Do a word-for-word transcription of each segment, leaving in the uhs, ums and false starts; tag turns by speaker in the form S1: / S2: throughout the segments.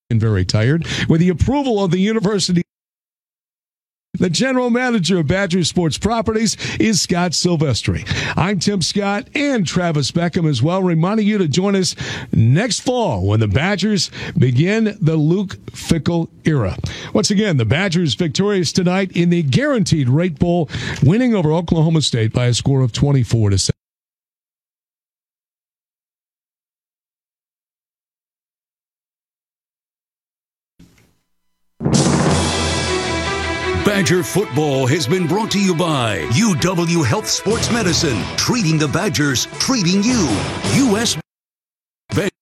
S1: and very tired. With the approval of the university, the general manager of Badger Sports Properties is Scott Silvestri. I'm Tim Scott and Travis Beckham as well, reminding you to join us next fall when the Badgers begin the Luke Fickell era. Once again, the Badgers victorious tonight in the Guaranteed Rate Bowl, winning over Oklahoma State by a score of twenty-four to seven.
S2: Badger football has been brought to you by U W Health Sports Medicine, treating the Badgers, treating you. U S Bank.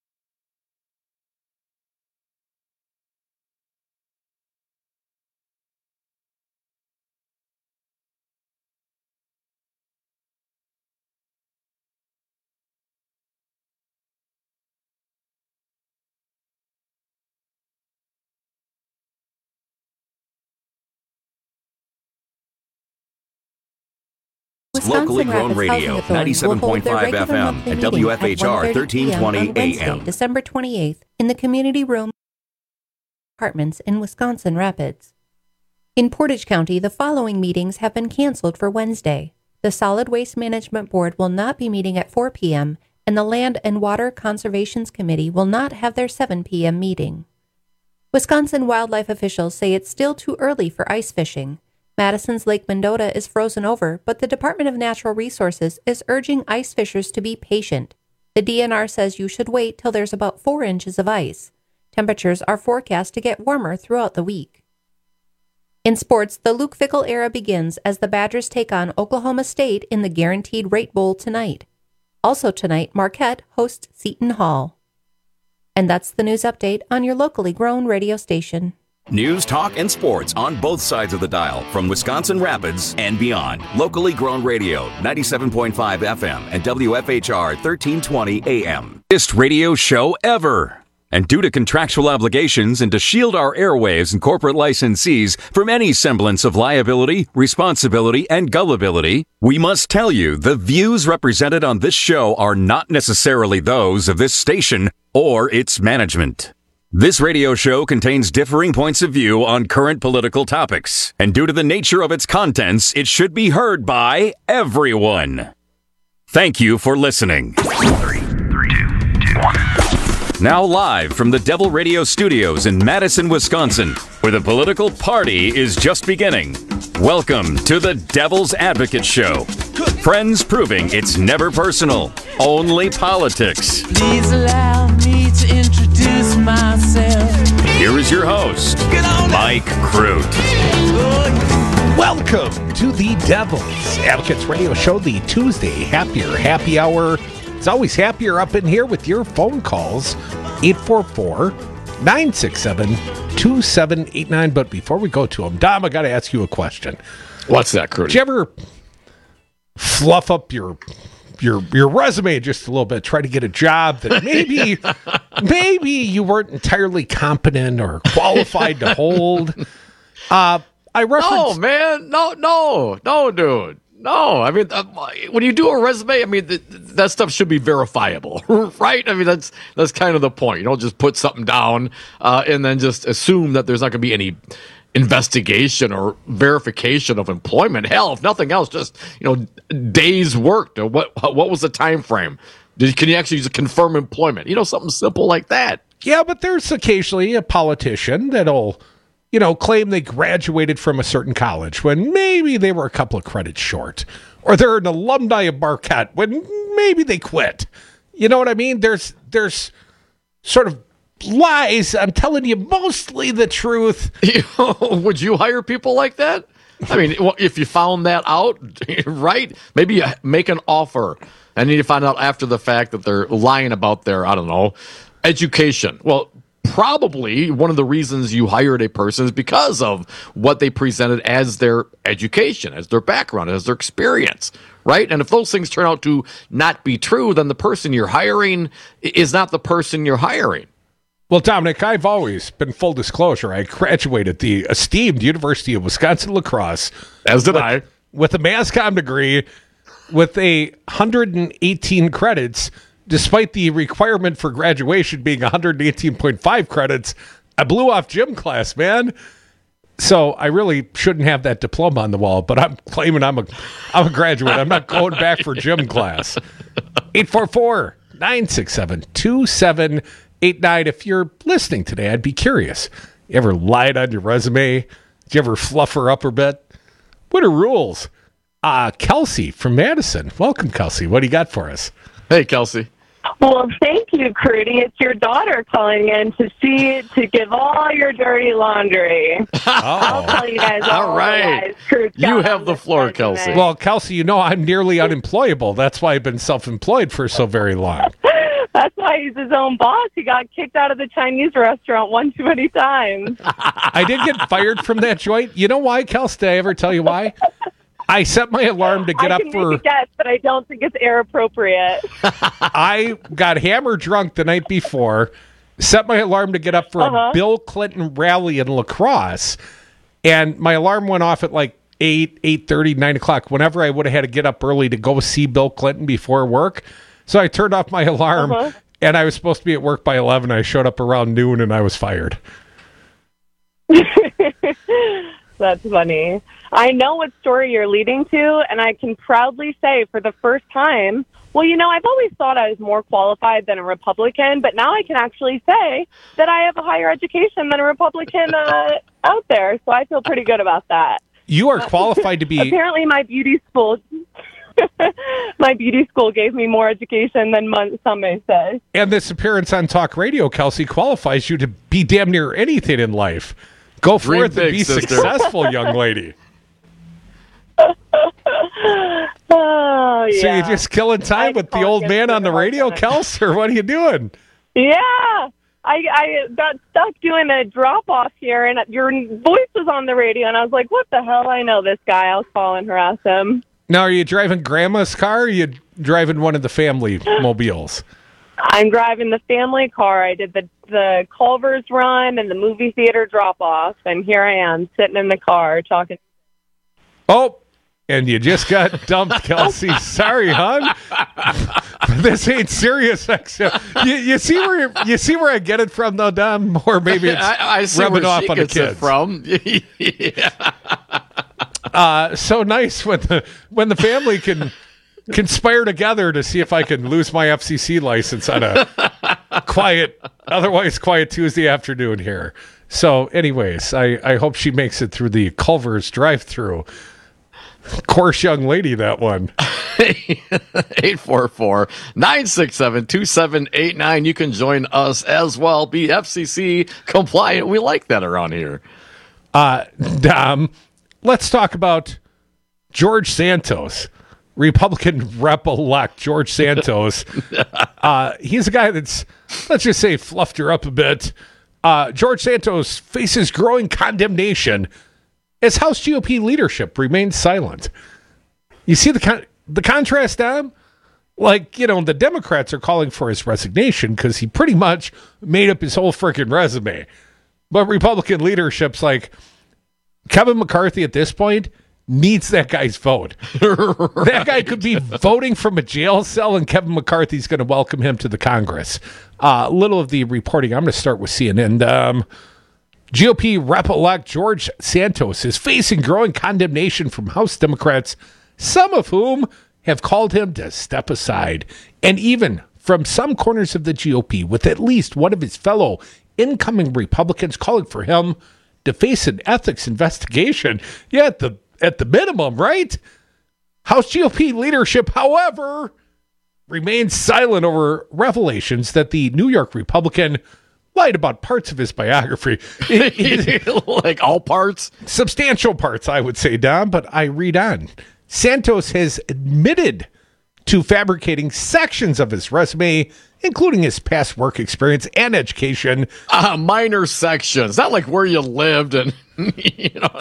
S3: Locally grown radio, ninety-seven point five F M and W F H R thirteen twenty A M.
S4: December twenty-eighth, in the community room apartments in Wisconsin Rapids. In Portage County, the following meetings have been canceled for Wednesday. The Solid Waste Management Board will not be meeting at four p.m., and the Land and Water Conservations Committee will not have their seven p.m. meeting. Wisconsin wildlife officials say it's still too early for ice fishing. Madison's Lake Mendota is frozen over, but the Department of Natural Resources is urging ice fishers to be patient. The D N R says you should wait till there's about four inches of ice. Temperatures are forecast to get warmer throughout the week. In sports, the Luke Fickell era begins as the Badgers take on Oklahoma State in the Guaranteed Rate Bowl tonight. Also tonight, Marquette hosts Seton Hall. And that's the news update on your locally grown radio station.
S3: News, talk, and sports on both sides of the dial from Wisconsin Rapids and beyond. Locally grown radio, ninety-seven point five F M and W F H R thirteen twenty A M.
S5: Biggest radio show ever. And due to contractual obligations and to shield our airwaves and corporate licensees from any semblance of liability, responsibility, and gullibility, we must tell you the views represented on this show are not necessarily those of this station or its management. This radio show contains differing points of view on current political topics, and due to the nature of its contents, it should be heard by everyone. Thank you for listening.
S2: Three, three, two, two, one.
S5: Now live from the Devil Radio Studios in Madison, Wisconsin, where the political party is just beginning. Welcome to the Devil's Advocate Show. Friends proving it's never personal, only politics.
S6: Please allow me to introduce myself.
S5: Here is your host, Mike Crute.
S7: Welcome to the Devil's Advocates Radio Show, the Tuesday Happier Happy Hour. It's always happier up in here with your phone calls, eight four four, nine six seven, two seven eight nine. But before we go to them, Dom, I got to ask you a question.
S8: What's that, Crudy?
S7: Did you ever fluff up your your your resume just a little bit, try to get a job that maybe maybe you weren't entirely competent or qualified to hold? Uh, I referenced.
S8: No, man, no, no, no, dude. No, I mean, uh, when you do a resume, I mean, th- that stuff should be verifiable, right? I mean, that's that's kind of the point. You don't just put something down uh, and then just assume that there's not going to be any investigation or verification of employment. Hell, if nothing else, just, you know, days worked. Or what what was the time frame? Did, can you actually just confirm employment? You know, something simple like that.
S7: Yeah, but there's occasionally a politician that'll, you know, claim they graduated from a certain college when maybe they were a couple of credits short. Or they're an alumni of Marquette when maybe they quit. You know what I mean? There's there's sort of lies. I'm telling you mostly the truth.
S8: Would you hire people like that? I mean, if you found that out, right? Maybe you make an offer and then you find out after the fact that they're lying about their, I don't know, education. Well, probably one of the reasons you hired a person is because of what they presented as their education, as their background, as their experience, right? And if those things turn out to not be true, then the person you're hiring is not the person you're hiring.
S7: Well, Dominic, I've always been full disclosure. I graduated the esteemed University of Wisconsin La Crosse.
S8: As did
S7: with,
S8: I.
S7: With a Mass Comm degree, with a one hundred eighteen credits, despite the requirement for graduation being one hundred eighteen point five credits, I blew off gym class, man. So I really shouldn't have that diploma on the wall, but I'm claiming I'm a I'm a graduate. I'm not going back for gym class. eight four four, nine six seven, two seven eight nine. If you're listening today, I'd be curious. You ever lied on your resume? Did you ever fluff her up a bit? What are rules? Uh, Kelsey from Madison. Welcome, Kelsey. What do you got for us?
S8: Hey, Kelsey.
S9: Well, thank you, Crudy. It's your daughter calling in to see to give all your dirty laundry.
S7: Oh.
S9: I'll tell you guys all,
S8: All right.
S9: the lies.
S8: You have the floor, Kelsey.
S7: Well, Kelsey, you know I'm nearly unemployable. That's why I've been self-employed for so very long.
S9: That's why he's his own boss. He got kicked out of the Chinese restaurant one too many times.
S7: I did get fired from that joint. You know why, Kelsey? Did I ever tell you why? I set my alarm to get
S9: I
S7: up
S9: can
S7: for...
S9: make a guess, but I don't think it's air appropriate.
S7: I got hammered drunk the night before, set my alarm to get up for
S9: Uh-huh.
S7: a Bill Clinton rally in La Crosse, and my alarm went off at like eight, eight thirty, nine o'clock, whenever I would have had to get up early to go see Bill Clinton before work. So I turned off my alarm,
S9: Uh-huh.
S7: and I was supposed to be at work by eleven. I showed up around noon, and I was fired.
S9: That's funny. I know what story you're leading to, and I can proudly say for the first time, well, you know, I've always thought I was more qualified than a Republican, but now I can actually say that I have a higher education than a Republican uh, out there, so I feel pretty good about that.
S7: You are qualified to be...
S9: Apparently my beauty school... my beauty school gave me more education than mon- some may say.
S7: And this appearance on Talk Radio, Kelsey, qualifies you to be damn near anything in life. Go
S8: Dream
S7: forth and
S8: big,
S7: be
S8: sister.
S7: successful, young lady.
S9: Oh, yeah.
S7: So you're just killing time
S9: I
S7: with the
S9: call
S7: old
S9: it
S7: man on the
S9: hard
S7: radio,
S9: time.
S7: Kels, or what are you doing?
S9: Yeah. I, I got stuck doing a drop-off here, and your voice was on the radio, and I was like, what the hell? I know this guy. I'll call and harass him.
S7: Now, are you driving Grandma's car, or are you driving one of the family mobiles?
S9: I'm driving the family car. I did the, the Culver's run and the movie theater drop-off, and here I am sitting in the car talking.
S7: Oh, and you just got dumped, Kelsey. Sorry, hon. This ain't serious. You, you see where you see where I get it from, though, Dom? Or maybe it's
S8: I, I see
S7: rubbing
S8: where
S7: off
S8: she
S7: on the
S8: gets it
S7: kids.
S8: from. Yeah.
S7: Uh, so nice when the when the family can conspire together to see if I can lose my F C C license on a quiet, otherwise quiet Tuesday afternoon here. So, anyways, I, I hope she makes it through the Culver's drive-through. Course, young lady, that one.
S8: eight four four, nine six seven, two seven eight nine. You can join us as well. Be F C C compliant. We like that around here.
S7: Uh, Dom, let's talk about George Santos, Republican rep-elect George Santos. uh, he's a guy that's, let's just say, fluffed her up a bit. Uh, George Santos faces growing condemnation as House G O P leadership remains silent. You see the con- the contrast, Dom? Like, you know, the Democrats are calling for his resignation because he pretty much made up his whole freaking resume. But Republican leadership's like, Kevin McCarthy at this point needs that guy's vote. Right. That guy could be voting from a jail cell, and Kevin McCarthy's going to welcome him to the Congress. Uh, a little of the reporting. I'm going to start with C N N. Um, G O P rep-elect George Santos is facing growing condemnation from House Democrats, some of whom have called him to step aside, and even from some corners of the G O P, with at least one of his fellow incoming Republicans calling for him to face an ethics investigation. Yeah, at the at the minimum, right? House G O P leadership, however, remains silent over revelations that the New York Republican lied about parts of his biography. It, it,
S8: like all parts?
S7: Substantial parts, I would say, Dom, but I read on. Santos has admitted to fabricating sections of his resume, including his past work experience and education.
S8: Uh, minor sections, not like where you lived and, you know.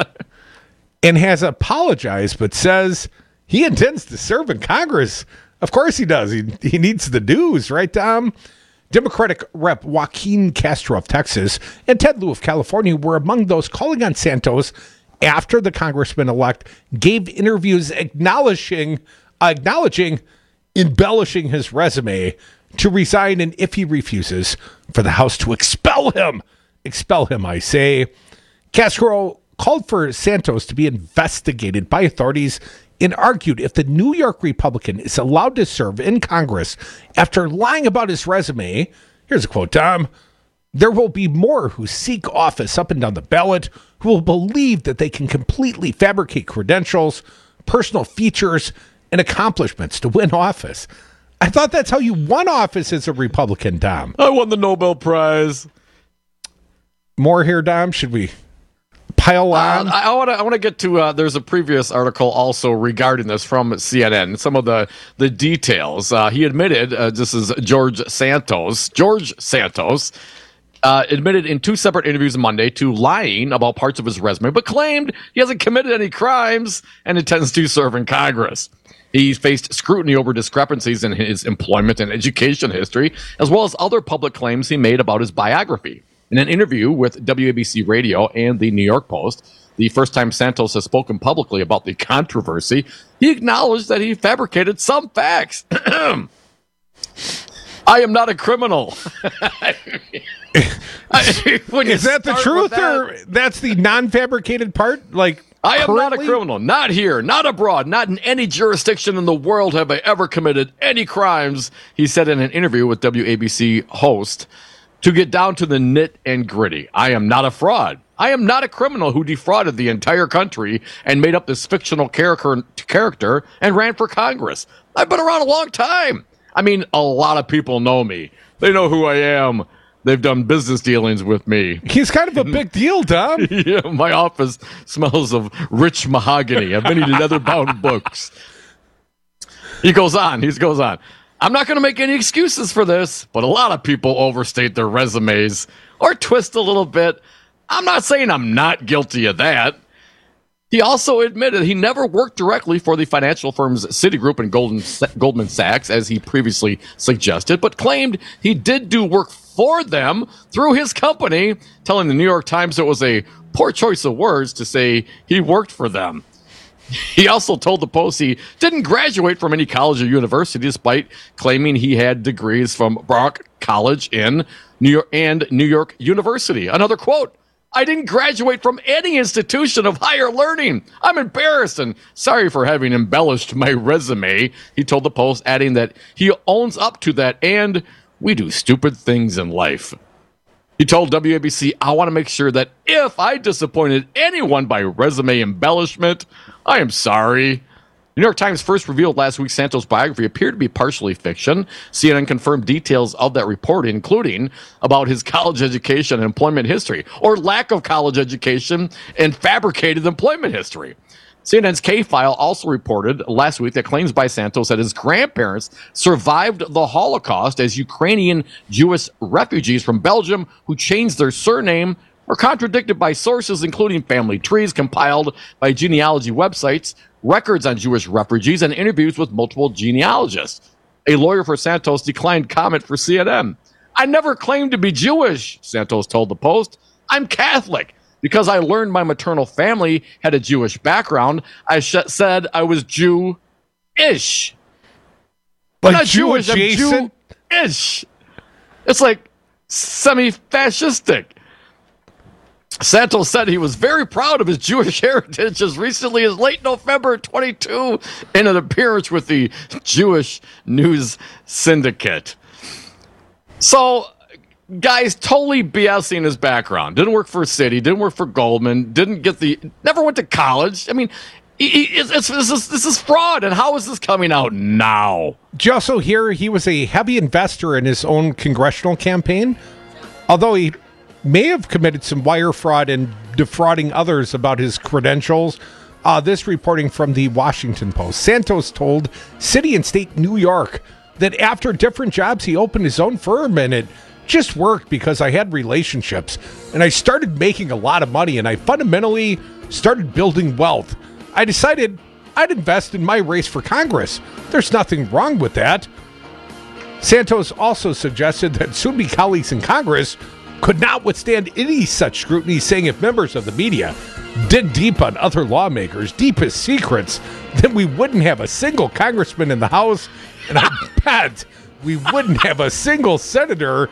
S7: And has apologized, but says he intends to serve in Congress. Of course he does. He, he needs the dues, right, Tom? Democratic Rep Joaquin Castro of Texas and Ted Lieu of California were among those calling on Santos after the congressman-elect gave interviews acknowledging, uh, acknowledging embellishing his resume to resign, and if he refuses, for the House to expel him. Expel him, I say. Castro called for Santos to be investigated by authorities and argued if the New York Republican is allowed to serve in Congress after lying about his resume, here's a quote, Tom, there will be more who seek office up and down the ballot who will believe that they can completely fabricate credentials, personal features, and accomplishments to win office. I thought that's how you won office as a Republican, Dom.
S8: I won the Nobel Prize.
S7: More here, Dom? Should we pile on?
S8: Uh, I want to. I want to get to. Uh, there's a previous article also regarding this from C N N. Some of the the details. Uh, he admitted. Uh, this is George Santos. George Santos uh, admitted in two separate interviews Monday to lying about parts of his resume, but claimed he hasn't committed any crimes and intends to serve in Congress. He's faced scrutiny over discrepancies in his employment and education history, as well as other public claims he made about his biography. In an interview with W A B C Radio and the New York Post, the first time Santos has spoken publicly about the controversy, he acknowledged that he fabricated some facts. I am not a criminal.
S7: Is that the truth, that, or that's the non-fabricated part? Like,
S8: I am
S7: currently?
S8: not a criminal. Not here, not abroad, not in any jurisdiction in the world have I ever committed any crimes, he said in an interview with W A B C host. To get down to the nit and gritty, I am not a fraud. I am not a criminal who defrauded the entire country and made up this fictional character, character and ran for Congress. I've been around a long time. I mean, a lot of people know me. They know who I am. They've done business dealings with me.
S7: He's kind of a big deal, Dom.
S8: Yeah, my office smells of rich mahogany. I've been eating leather-bound books. He goes on. He goes on. I'm not going to make any excuses for this, but a lot of people overstate their resumes or twist a little bit. I'm not saying I'm not guilty of that. He also admitted he never worked directly for the financial firms Citigroup and Golden, Goldman Sachs, as he previously suggested, but claimed he did do work for them through his company, telling the New York Times it was a poor choice of words to say he worked for them. He also told the Post he didn't graduate from any college or university, despite claiming he had degrees from Brock College in New York and New York University. Another quote, I didn't graduate from any institution of higher learning. I'm embarrassed and sorry for having embellished my resume, he told the Post, adding that he owns up to that and we do stupid things in life. He told W A B C, I want to make sure that if I disappointed anyone by resume embellishment, I am sorry. The New York Times first revealed last week Santos' biography appeared to be partially fiction. C N N confirmed details of that report, including about his college education and employment history, or lack of college education and fabricated employment history. C N N's K-File also reported last week that claims by Santos that his grandparents survived the Holocaust as Ukrainian Jewish refugees from Belgium who changed their surname are contradicted by sources including family trees compiled by genealogy websites, records on Jewish refugees, and interviews with multiple genealogists. A lawyer for Santos declined comment for C N N. I never claimed to be Jewish, Santos told the Post. I'm Catholic. Because I learned my maternal family had a Jewish background, I sh- said I was Jew-ish.
S7: Like
S8: Not
S7: Jew
S8: Jewish, I'm
S7: adjacent?
S8: Jew-ish. It's like semi-fascistic. Santos said he was very proud of his Jewish heritage as recently as late November twenty-two in an appearance with the Jewish News Syndicate. So, guys, totally BSing his background. Didn't work for Citi, didn't work for Goldman, didn't get the, never went to college. I mean, he, he, it's, it's, this, is, this is fraud, and how is this coming out now?
S7: Did you also hear he was a heavy investor in his own congressional campaign? Although he may have committed some wire fraud and defrauding others about his credentials. Uh, this reporting from the Washington Post. Santos told City and State New York that after different jobs, he opened his own firm, and it just worked because I had relationships, and I started making a lot of money, and I fundamentally started building wealth. I decided I'd invest in my race for Congress. There's nothing wrong with that. Santos also suggested that soon-be colleagues in Congress could not withstand any such scrutiny, saying if members of the media dig deep on other lawmakers' deepest secrets, then we wouldn't have a single congressman in the House, and I bet we wouldn't have a single senator.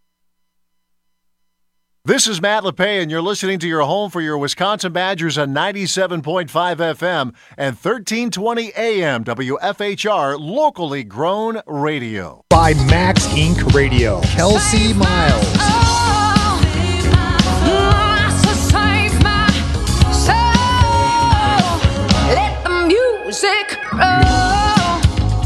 S10: This is Matt LePay, and you're listening to your home for your Wisconsin Badgers on ninety-seven point five F M and thirteen twenty A M W F H R, locally grown radio.
S11: By Max Incorporated. Radio. Kelsey Miles.
S12: Let the music roll.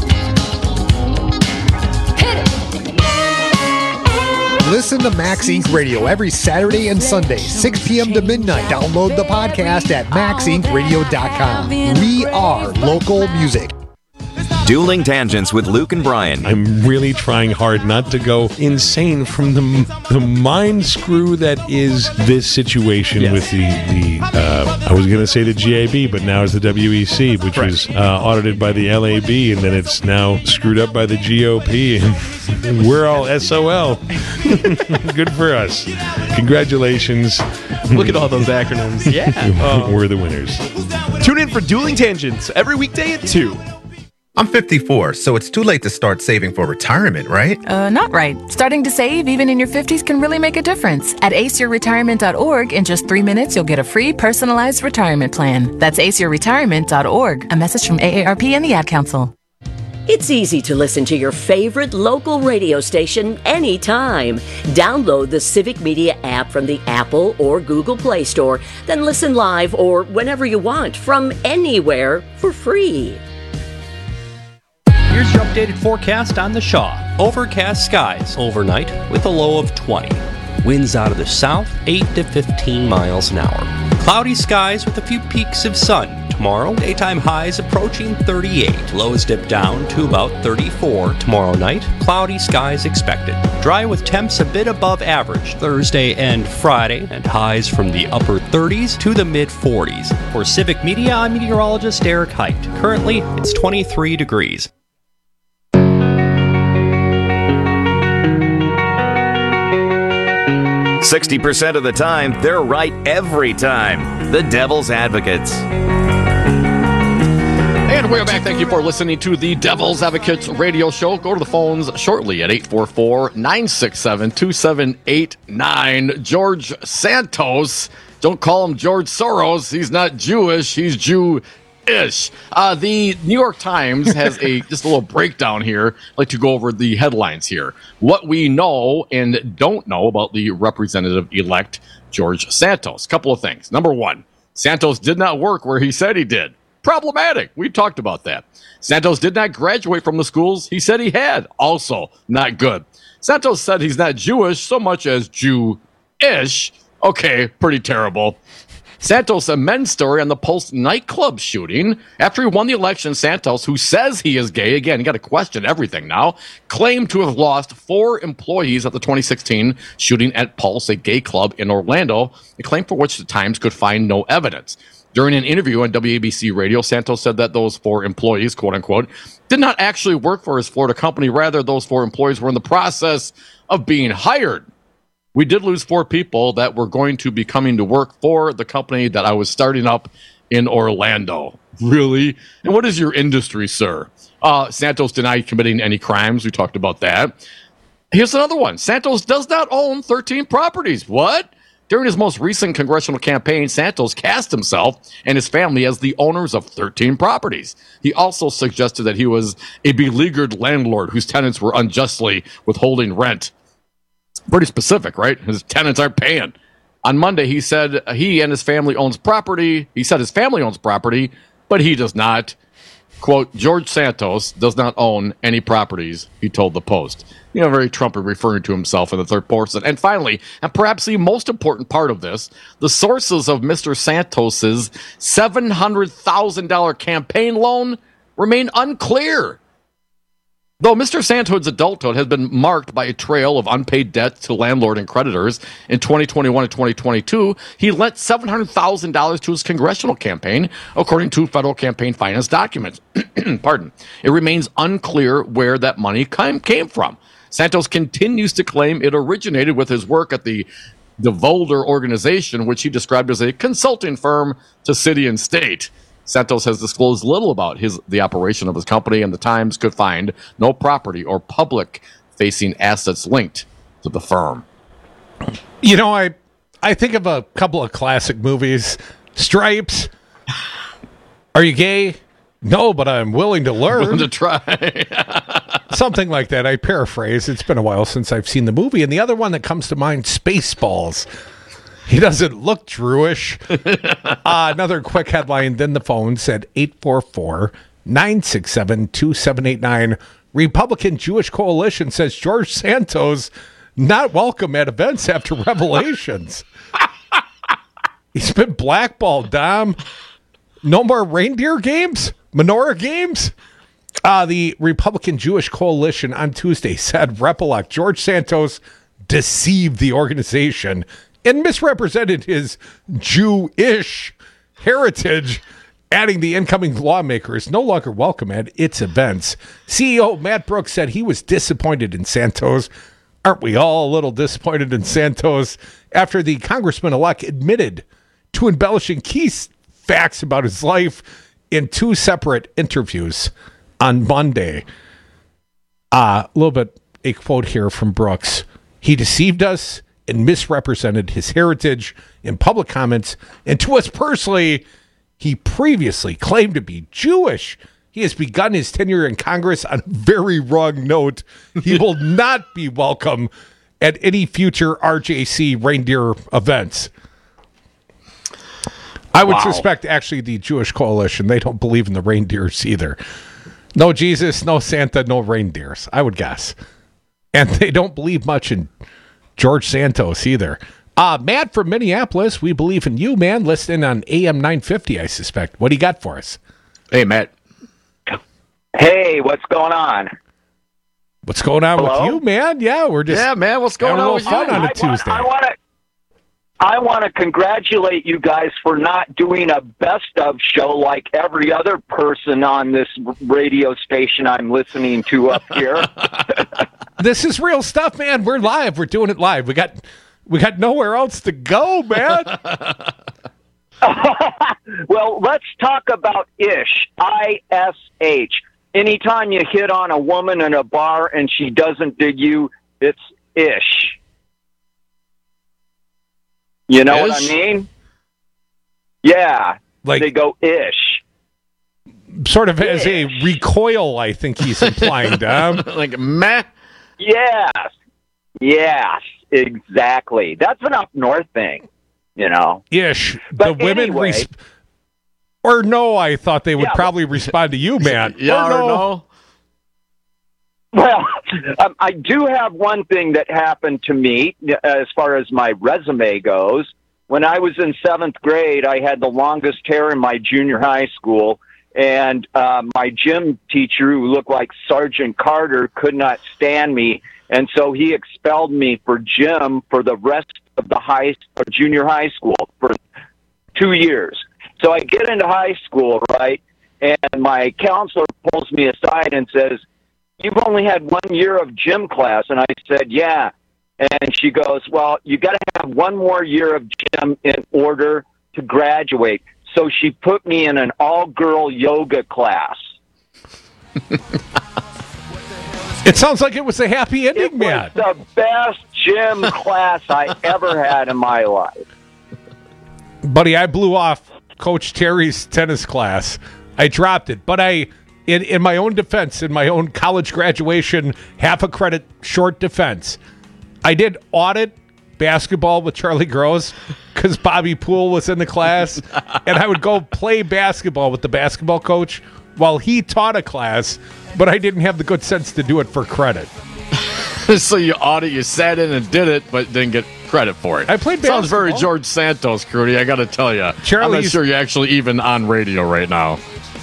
S12: Hit it.
S11: Listen to Max Incorporated. Radio every Saturday and Sunday, six p.m. to midnight. Download the podcast at max inc radio dot com. We are local music.
S3: Dueling Tangents with Luke and Brian.
S7: I'm really trying hard not to go insane from the the mind screw that is this situation yes. with the, the uh, I was going to say the G A B, but now it's the W E C, which right. was uh, audited by the L A B, and then it's now screwed up by the G O P, and we're all S O L. Good for us. Congratulations.
S13: Look at all those acronyms. Yeah.
S7: uh, we're the winners.
S13: Tune in for Dueling Tangents every weekday at two.
S14: I'm fifty-four, so it's too late to start saving for retirement, right?
S15: Uh, not right. Starting to save, even in your fifties, can really make a difference. At ace your retirement dot org, in just three minutes, you'll get a free personalized retirement plan. That's ace your retirement dot org. A message from A A R P and the Ad Council.
S16: It's easy to listen to your favorite local radio station anytime. Download the Civic Media app from the Apple or Google Play Store, then listen live or whenever you want from anywhere for free.
S17: Here's your updated forecast on the Shaw. Overcast skies overnight with a low of twenty. Winds out of the south, eight to fifteen miles an hour. Cloudy skies with a few peaks of sun. Tomorrow, daytime highs approaching thirty-eight. Lows dip down to about thirty-four. Tomorrow night, cloudy skies expected. Dry with temps a bit above average Thursday and Friday, and highs from the upper thirties to the mid forties. For Civic Media, I'm meteorologist Eric Height. Currently, it's twenty-three degrees.
S3: sixty percent of the time, they're right every time. The Devil's Advocates.
S8: And we're back. Thank you for listening to the Devil's Advocates radio show. Go to the phones shortly at eight four four, nine six seven, two seven eight nine. George Santos. Don't call him George Soros. He's not Jewish. He's Jew. Ish. Uh, the New York Times has a just a little breakdown here. I'd like to go over the headlines here. What we know and don't know about the representative-elect George Santos. Couple of things. Number one, Santos did not work where he said he did. Problematic. We talked about that. Santos did not graduate from the schools he said he had. Also not good. Santos said he's not Jewish so much as Jew-ish. Okay, pretty terrible. Santos amends story on the Pulse nightclub shooting. After he won the election, Santos, who says he is gay, again, you got to question everything now, claimed to have lost four employees at the twenty sixteen shooting at Pulse, a gay club in Orlando, a claim for which the Times could find no evidence. During an interview on W A B C Radio, Santos said that those four employees, quote unquote, did not actually work for his Florida company. Rather, those four employees were in the process of being hired. We did lose four people that were going to be coming to work for the company that I was starting up in Orlando. Really? And what is your industry, sir? Uh, Santos denied committing any crimes. We talked about that. Here's another one. Santos does not own thirteen properties. What? During his most recent congressional campaign, Santos cast himself and his family as the owners of thirteen properties. He also suggested that he was a beleaguered landlord whose tenants were unjustly withholding rent. Pretty specific, right? His tenants aren't paying. On Monday, he said he and his family owns property. He said his family owns property, but he does not. Quote, George Santos does not own any properties, he told the Post. You know, very Trumpy referring to himself in the third person. And finally, and perhaps the most important part of this, the sources of Mister Santos's seven hundred thousand dollars campaign loan remain unclear. Though Mister Santos' adulthood has been marked by a trail of unpaid debts to landlord and creditors, in twenty twenty-one and twenty twenty-two, he lent seven hundred thousand dollars to his congressional campaign, according to federal campaign finance documents. Pardon. It remains unclear where that money came, came from. Santos continues to claim it originated with his work at the DeVolder organization, which he described as a consulting firm to city and state. Santos has disclosed little about his the operation of his company, and the Times could find no property or public-facing assets linked to the firm.
S7: You know, I I think of a couple of classic movies. Stripes. Are you gay? No, but I'm willing to learn.
S8: Willing to try.
S7: Something like that. I paraphrase. It's been a while since I've seen the movie. And the other one that comes to mind, Spaceballs. He doesn't look Jewish. uh, another quick headline. Then the phone said eight four four, nine six seven, two seven eight nine. Republican Jewish Coalition says George Santos not welcome at events after revelations. He's been blackballed, Dom. No more reindeer games? Menorah games? Uh, the Republican Jewish Coalition on Tuesday said Rep-elect George Santos deceived the organization and misrepresented his Jewish heritage, adding the incoming lawmaker is no longer welcome at its events. C E O Matt Brooks said he was disappointed in Santos. Aren't we all a little disappointed in Santos after the congressman-elect admitted to embellishing key facts about his life in two separate interviews on Monday? Uh, a little bit, a quote here from Brooks. He deceived us and misrepresented his heritage in public comments, and to us personally, he previously claimed to be Jewish. He has begun his tenure in Congress on a very wrong note. He will not be welcome at any future R J C reindeer events. I would wow. suspect, actually, the Jewish Coalition, they don't believe in the reindeers either. No Jesus, no Santa, no reindeers, I would guess. And they don't believe much in George Santos either. Uh, Matt from Minneapolis, we believe in you, man. Listening on A M nine fifty, I suspect. What do you got for us?
S8: Hey, Matt.
S18: Hey, what's going on?
S7: What's going on
S18: Hello?
S7: with you, man? Yeah, we're just
S8: yeah, man. What's going on with
S7: fun
S8: you?
S7: on a
S18: I
S7: Tuesday?
S18: Want, I want to, I want to congratulate you guys for not doing a best of show like every other person on this radio station I'm listening to up here.
S7: This is real stuff, man. We're live. We're doing it live. We got, we got nowhere else to go, man.
S18: Well, let's talk about ish. I S H. Anytime you hit on a woman in a bar and she doesn't dig you, it's ish. You know ish? What I mean? Yeah.
S7: Like,
S18: they go ish.
S7: Sort of
S18: ish.
S7: As a recoil, I think he's implying, Dom.
S8: Like, meh?
S18: Yes. Yes, exactly. That's an up north thing, you know.
S7: Ish.
S18: But
S7: the women...
S18: anyway,
S7: res- Or no, I thought they would
S18: yeah,
S7: probably respond to you, man.
S8: Yeah or, or no? no?
S18: Well, um, I do have one thing that happened to me as far as my resume goes. When I was in seventh grade, I had the longest hair in my junior high school, and uh, my gym teacher, who looked like Sergeant Carter, could not stand me, and so he expelled me for gym for the rest of the high or junior high school for two years. So I get into high school, right, and my counselor pulls me aside and says, "You've only had one year of gym class." And I said, "Yeah." And she goes, "Well, you got to have one more year of gym in order to graduate." So she put me in an all-girl yoga class.
S7: It sounds like it was a happy ending,
S18: it
S7: man.
S18: It was the best gym class I ever had in my life.
S7: Buddy, I blew off Coach Terry's tennis class. I dropped it, but I, in, in my own defense, in my own college graduation, half a credit short defense, I did audit basketball with Charlie Gross because Bobby Poole was in the class, and I would go play basketball with the basketball coach while he taught a class, but I didn't have the good sense to do it for credit.
S8: So you audit, you sat in and did it, but didn't get credit for it.
S7: I played basketball.
S8: Sounds very George Santos, Crudy, I got to tell you. I'm not sure you're actually even on radio right now.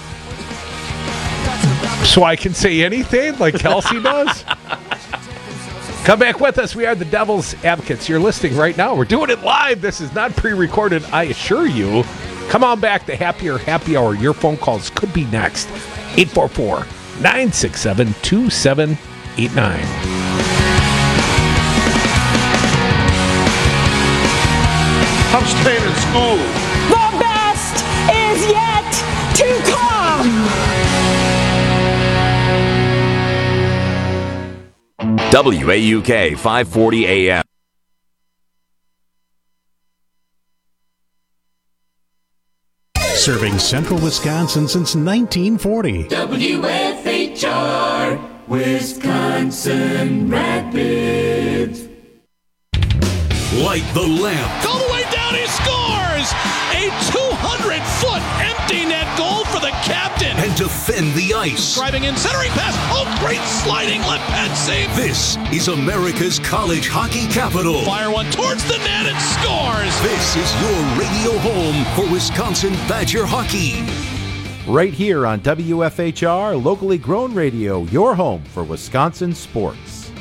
S7: So I can say anything like Kelsey does? Come back with us. We are the Devil's Advocates. You're listening right now. We're doing it live. This is not pre-recorded, I assure you. Come on back to Happier Happy Hour. Your phone calls could be next. eight four four, nine six seven, two seven eight nine.
S19: I'm staying in school.
S20: The best is yet
S3: W A U K five forty A M.
S19: Serving central Wisconsin since nineteen forty.
S20: W F H R, Wisconsin Rapids.
S2: Light the lamp.
S21: All the way down, he scores! A two hundred foot empty net goal for the captain.
S2: And defend the ice.
S21: Driving in, centering pass. Oh, great sliding left pad save.
S2: This is America's college hockey capital.
S21: Fire one towards the net and scores.
S2: This is your radio home for Wisconsin Badger hockey.
S22: Right here on W F H R, locally grown radio, your home for Wisconsin sports.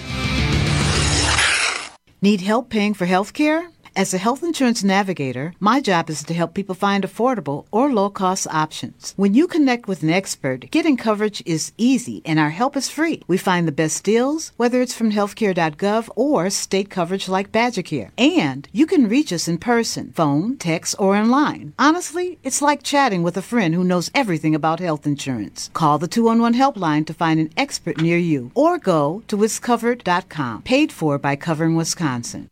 S23: Need help paying for health care? As a health insurance navigator, my job is to help people find affordable or low-cost options. When you connect with an expert, getting coverage is easy and our help is free. We find the best deals, whether it's from healthcare dot gov or state coverage like BadgerCare. And you can reach us in person, phone, text, or online. Honestly, it's like chatting with a friend who knows everything about health insurance. Call the two one one helpline to find an expert near you or go to wiscovered dot com. Paid for by Covering Wisconsin.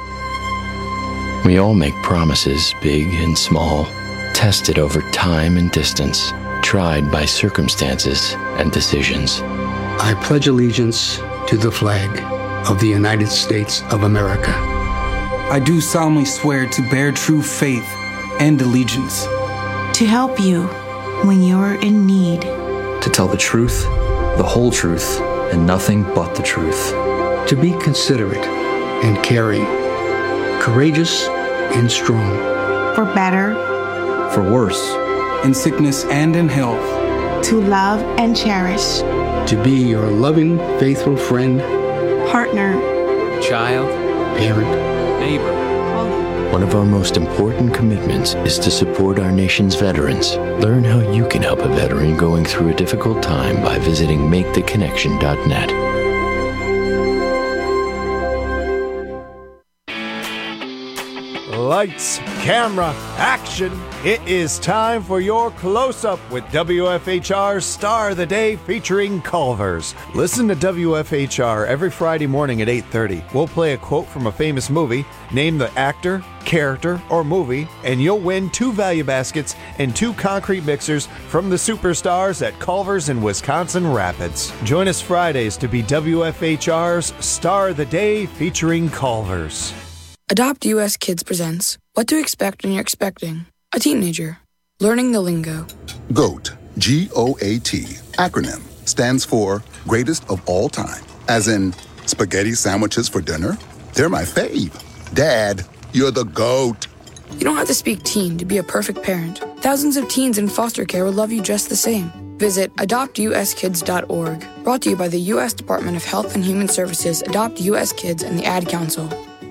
S24: We all make promises, big and small, tested over time and distance, tried by circumstances and decisions.
S25: I pledge allegiance to the flag of the United States of America.
S26: I do solemnly swear to bear true faith and allegiance.
S27: To help you when you're in need.
S28: To tell the truth, the whole truth, and nothing but the truth.
S25: To be considerate and caring. Courageous and strong.
S27: For better.
S28: For worse.
S26: In sickness and in health.
S27: To love and cherish.
S25: To be your loving, faithful friend.
S27: Partner.
S28: Child.
S25: Parent.
S28: Neighbor. One of our most important commitments is to support our nation's veterans. Learn how you can help a veteran going through a difficult time by visiting make the connection dot net.
S22: Lights, camera, action. It is time for your close-up with W F H R's Star of the Day featuring Culver's. Listen to W F H R every Friday morning at eight thirty. We'll play a quote from a famous movie, name the actor, character, or movie, and you'll win two value baskets and two concrete mixers from the superstars at Culver's in Wisconsin Rapids. Join us Fridays to be W F H R's Star of the Day featuring Culver's.
S29: Adopt U S Kids presents What to Expect When You're Expecting a Teenager. Learning the lingo.
S30: GOAT, G O A T, acronym, stands for Greatest of All Time. As in, spaghetti sandwiches for dinner? They're my fave. Dad, you're the GOAT.
S29: You don't have to speak teen to be a perfect parent. Thousands of teens in foster care will love you just the same. Visit adopt u s kids dot org. Brought to you by the U S Department of Health and Human Services, Adopt U S Kids, and the Ad Council.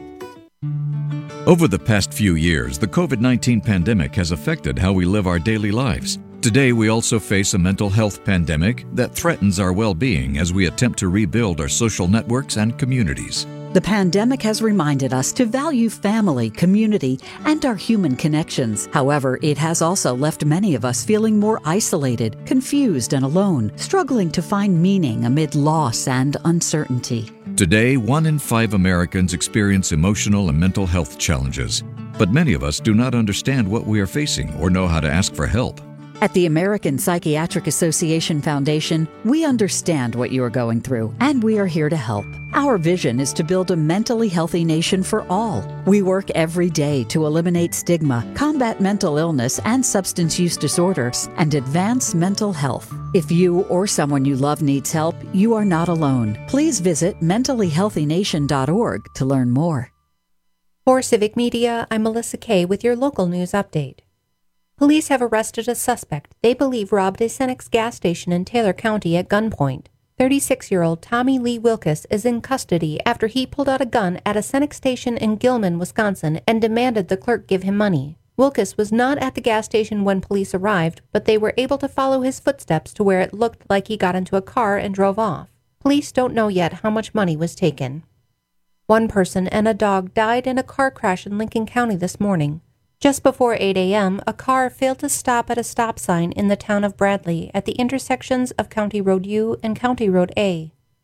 S31: Over the past few years, the covid nineteen pandemic has affected how we live our daily lives. Today, we also face a mental health pandemic that threatens our well-being as we attempt to rebuild our social networks and communities.
S32: The pandemic has reminded us to value family, community, and our human connections. However, it has also left many of us feeling more isolated, confused, and alone, struggling to find meaning amid loss and uncertainty.
S31: Today, one in five Americans experience emotional and mental health challenges, but many of us do not understand what we are facing or know how to ask for help.
S32: At the American Psychiatric Association Foundation, we understand what you are going through, and we are here to help. Our vision is to build a mentally healthy nation for all. We work every day to eliminate stigma, combat mental illness and substance use disorders, and advance mental health. If you or someone you love needs help, you are not alone. Please visit mentally healthy nation dot org to learn more.
S4: For Civic Media, I'm Melissa Kay with your local news update. Police have arrested a suspect they believe robbed a Cenex gas station in Taylor County at gunpoint. thirty-six-year-old Tommy Lee Wilkes is in custody after he pulled out a gun at a Cenex station in Gilman, Wisconsin, and demanded the clerk give him money. Wilkes was not at the gas station when police arrived, but they were able to follow his footsteps to where it looked like he got into a car and drove off. Police don't know yet how much money was taken. One person and a dog died in a car crash in Lincoln County this morning. Just before eight a.m., a car failed to stop at a stop sign in the town of Bradley at the intersections of County Road U and County Road A.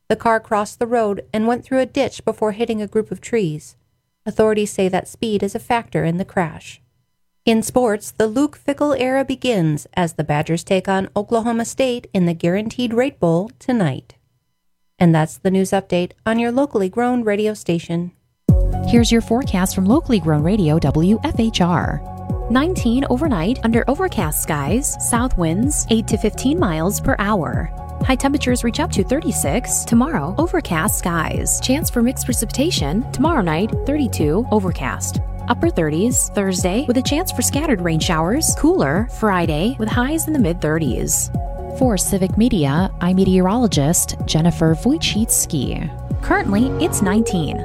S4: The car crossed the road and went through a ditch before hitting a group of trees. Authorities say that speed is a factor in the crash. In sports, the Luke Fickell era begins as the Badgers take on Oklahoma State in the Guaranteed Rate Bowl tonight. And that's the news update on your locally grown radio station.
S1: Here's your forecast from locally grown radio W F H R. nineteen overnight under overcast skies, south winds eight to fifteen miles per hour. High temperatures reach up to thirty-six. Tomorrow, overcast skies. Chance for mixed precipitation. Tomorrow night, thirty-two, overcast. Upper thirties Thursday with a chance for scattered rain showers. Cooler Friday with highs in the mid-thirties. For Civic Media, I'm meteorologist Jennifer Wojcicki. Currently, it's nineteen.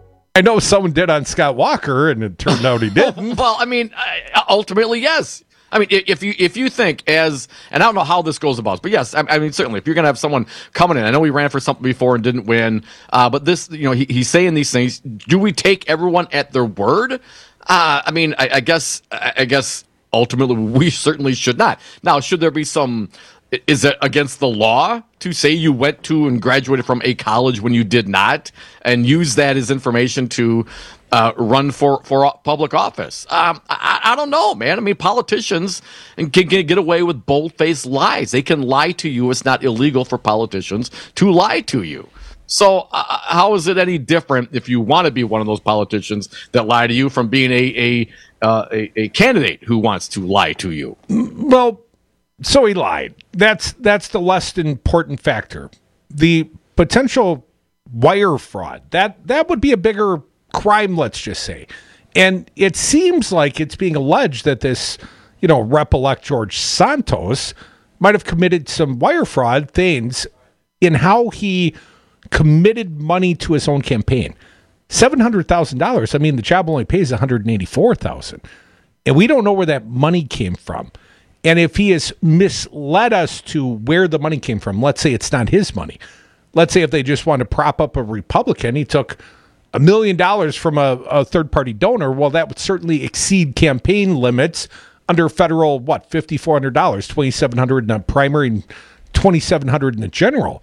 S7: I know someone did on Scott Walker, and it turned out he didn't.
S8: Well, I mean, ultimately, yes. I mean, if you if you think as, and I don't know how this goes about, but yes, I, I mean, certainly, if you're going to have someone coming in, I know he ran for something before and didn't win, uh, but this, you know, he, he's saying these things. Do we take everyone at their word? Uh, I mean, I, I guess, I guess ultimately we certainly should not. Now, should there be some, is it against the law to say you went to and graduated from a college when you did not and use that as information to Uh, run for, for public office? Um, I, I don't know, man. I mean, politicians can, can get away with bold-faced lies. They can lie to you. It's not illegal for politicians to lie to you. So uh, how is it any different if you want to be one of those politicians that lie to you from being a a, uh, a a candidate who wants to lie to you?
S7: Well, so he lied. That's that's the less important factor. The potential wire fraud, that that would be a bigger crime, let's just say. And it seems like it's being alleged that this, you know, Rep-elect George Santos might have committed some wire fraud things in how he committed money to his own campaign. seven hundred thousand dollars. I mean, the job only pays one hundred eighty-four thousand dollars. And we don't know where that money came from. And if he has misled us to where the money came from, let's say it's not his money. Let's say if they just want to prop up a Republican, he took a million dollars from a, a third-party donor, well, that would certainly exceed campaign limits under federal, what, five thousand four hundred dollars, two thousand seven hundred dollars in a primary and two thousand seven hundred dollars in a general.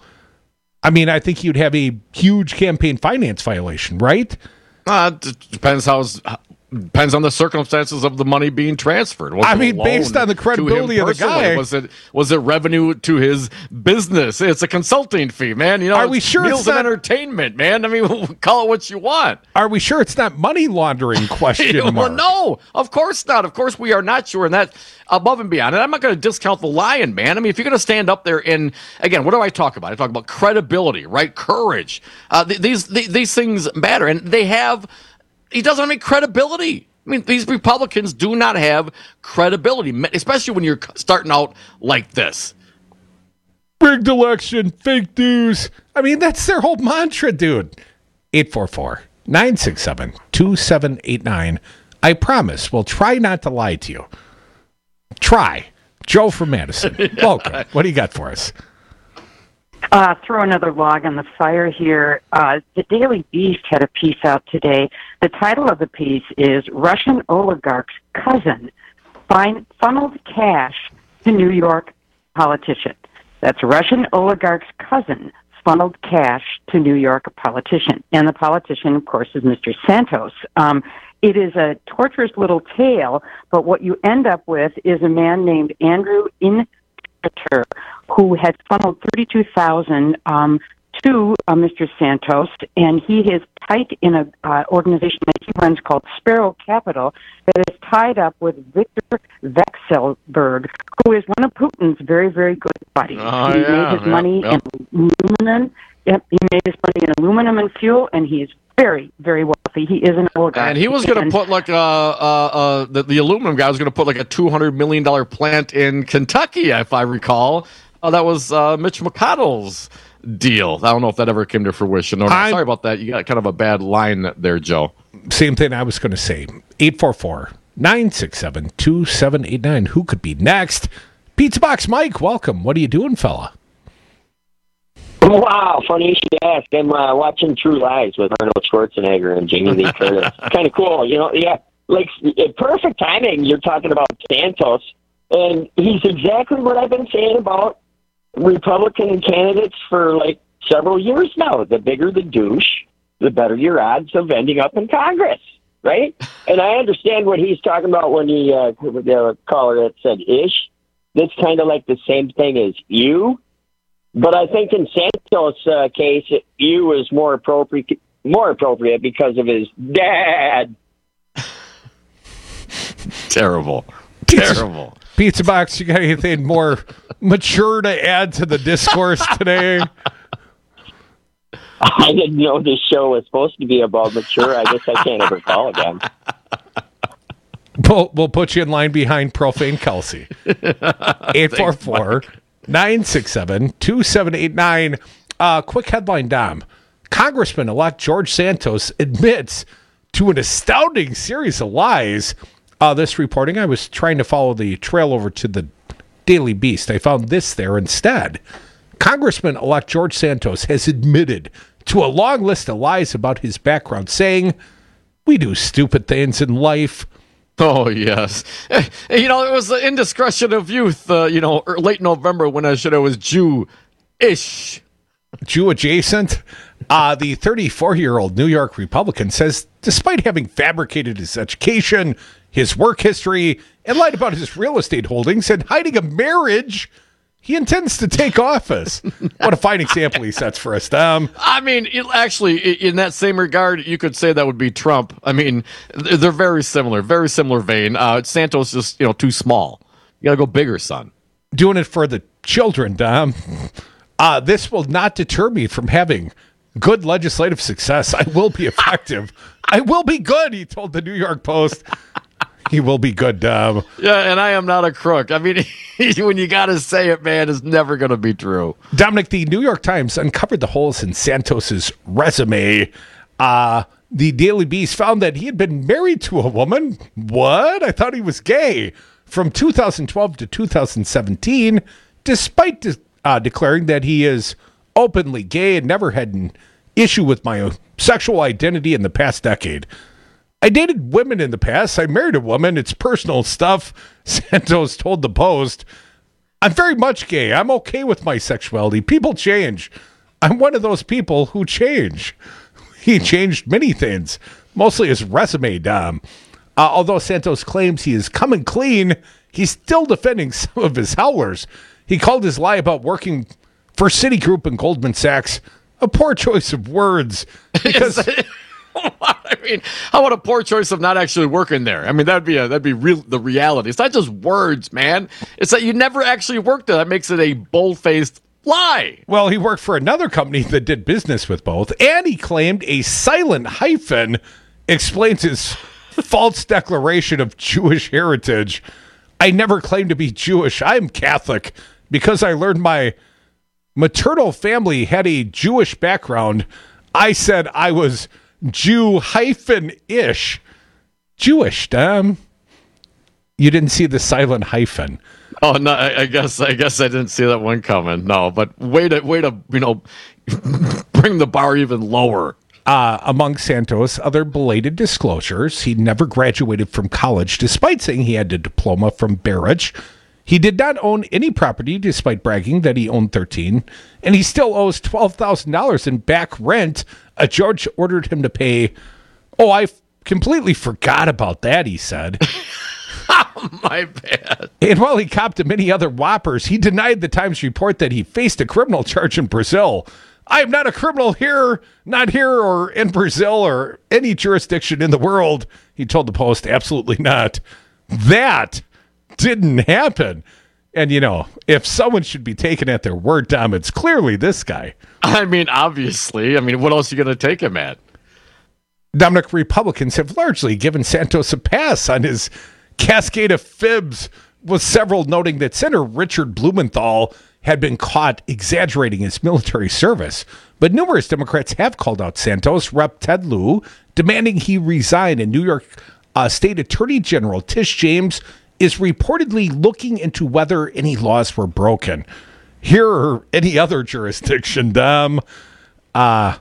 S7: I mean, I think you'd have a huge campaign finance violation, right?
S8: Uh, it depends how depends on the circumstances of the money being transferred. Was
S7: I
S8: it
S7: mean, based on the credibility of the guy,
S8: was it was it revenue to his business? It's a consulting fee, man. You know,
S7: are we sure
S8: meals
S7: it's not
S8: and entertainment, man? I mean, call it what you want.
S7: Are we sure it's not money laundering? Question
S8: well,
S7: mark.
S8: No, of course not. Of course we are not sure, and that above and beyond. And I'm not going to discount the lying, man. I mean, if you're going to stand up there and again, what do I talk about? I talk about credibility, right? Courage. Uh, th- these th- these things matter, and they have. He doesn't have any credibility. I mean, these Republicans do not have credibility, especially when you're starting out like this.
S7: Rigged election, fake news. I mean, that's their whole mantra, dude. eight four four, nine six seven, two seven eight nine. I promise we'll try not to lie to you. Try. Joe from Madison. yeah. Welcome. What do you got for us?
S5: Uh, throw another log on the fire here. Uh, the Daily Beast had a piece out today. The title of the piece is Russian Oligarch's Cousin fin- Funneled Cash to New York Politician. That's Russian Oligarch's Cousin Funneled Cash to New York Politician. And the politician, of course, is Mister Santos. Um, it is a torturous little tale, but what you end up with is a man named Andrew In. who had funneled thirty-two thousand dollars um, to uh, Mister Santos, and he is tied in an uh, organization that he runs called Sparrow Capital that is tied up with Victor Vekselberg, who is one of Putin's very, very good buddies.
S8: Oh,
S5: he
S8: yeah,
S5: made his
S8: yeah,
S5: money
S8: yeah.
S5: in aluminum. Yep, he made his money in aluminum and fuel, and he is very, very wealthy. He is an oligarch.
S8: And he was going to put like a, uh, uh, the, the aluminum guy was going to put like a two hundred million dollars plant in Kentucky, if I recall. Uh, that was uh, Mitch McConnell's deal. I don't know if that ever came to fruition. Or not. Sorry about that. You got kind of a bad line there, Joe.
S7: Same thing I was going to say. eight four four, nine six seven, two seven eight nine. Who could be next? Pizza Box Mike, welcome. What are you doing, fella?
S6: Wow, funny you should ask. I'm uh, watching True Lies with Arnold Schwarzenegger and Jamie Lee Curtis. Kind of cool, you know. Yeah, like perfect timing. You're talking about Santos, and he's exactly what I've been saying about Republican candidates for like several years now. The bigger the douche, the better your odds of ending up in Congress, right? And I understand what he's talking about when he, uh, the caller that said ish. That's kind of like the same thing as you. But I think in Santos' uh, case, you is more appropriate, more appropriate because of his dad.
S8: Terrible. Terrible.
S7: Pizza Box, you got anything more mature to add to the discourse today?
S6: I didn't know this show was supposed to be about mature. I guess I can't ever call again.
S7: We'll, we'll put you in line behind Profane Kelsey. eight four four, nine six seven, two seven eight nine. Uh, quick headline, Dom. Congressman-elect George Santos admits to an astounding series of lies. Uh, this reporting, I was trying to follow the trail over to the Daily Beast. I found this there instead. Congressman-elect George Santos has admitted to a long list of lies about his background, saying, "We do stupid things in life."
S8: Oh, yes. You know, it was the indiscretion of youth, uh, you know, late November when I said I was Jew-ish.
S7: Jew-adjacent. Uh, the thirty-four-year-old New York Republican says despite having fabricated his education, his work history, and lied about his real estate holdings and hiding a marriage, he intends to take office. What a fine example he sets for us, Tom.
S8: I mean, it, actually, in that same regard, you could say that would be Trump. I mean, they're very similar, very similar vein. Uh, Santos is, you know, too small. You got to go bigger, son.
S7: Doing it for the children, Dom. Uh, this will not deter me from having good legislative success. I will be effective. I will be good, he told the New York Post. He will be good, Dom.
S8: Yeah, and I am not a crook. I mean, when you got to say it, man, it's never going to be true.
S7: Dominic, the New York Times uncovered the holes in Santos's resume. Uh, the Daily Beast found that he had been married to a woman. What? I thought he was gay. From two thousand twelve to two thousand seventeen, despite de- uh, declaring that he is openly gay and never had an issue with my sexual identity in the past decade. I dated women in the past. I married a woman. It's personal stuff, Santos told the Post. I'm very much gay. I'm okay with my sexuality. People change. I'm one of those people who change. He changed many things, mostly his resume, Dom. Uh, although Santos claims he is coming clean, he's still defending some of his howlers. He called his lie about working for Citigroup and Goldman Sachs a poor choice of words because...
S8: I mean, how about a poor choice of not actually working there? I mean, that'd be a, that'd be real. The reality. It's not just words, man. It's that you never actually worked there. That makes it a bold-faced lie.
S7: Well, he worked for another company that did business with both, and he claimed a silent hyphen explains his false declaration of Jewish heritage. I never claimed to be Jewish. I'm Catholic because I learned my maternal family had a Jewish background. I said I was Jew hyphen ish. Jewish, Dom. You didn't see the silent hyphen.
S8: Oh no, I, I guess I guess I didn't see that one coming. No, but way to way to you know bring the bar even lower.
S7: Uh, among Santos' other belated disclosures, he never graduated from college, despite saying he had a diploma from Barrett. He did not own any property, despite bragging that he owned thirteen, and he still owes twelve thousand dollars in back rent. A judge ordered him to pay. Oh, I f- completely forgot about that, he said.
S8: My bad.
S7: And while he copped to many other whoppers, he denied the Times report that he faced a criminal charge in Brazil. I am not a criminal here, not here or in Brazil or any jurisdiction in the world, he told the Post. Absolutely not. That didn't happen. And, you know, if someone should be taken at their word, Tom, it's clearly this guy.
S8: I mean, obviously. I mean, what else are you going to take him at?
S7: Dominic, Republicans have largely given Santos a pass on his cascade of fibs, with several noting that Senator Richard Blumenthal had been caught exaggerating his military service. But numerous Democrats have called out Santos. Representative Ted Lieu demanding he resign, and New York uh, State Attorney General Tish James is reportedly looking into whether any laws were broken. Here or any other jurisdiction, Dom. Uh,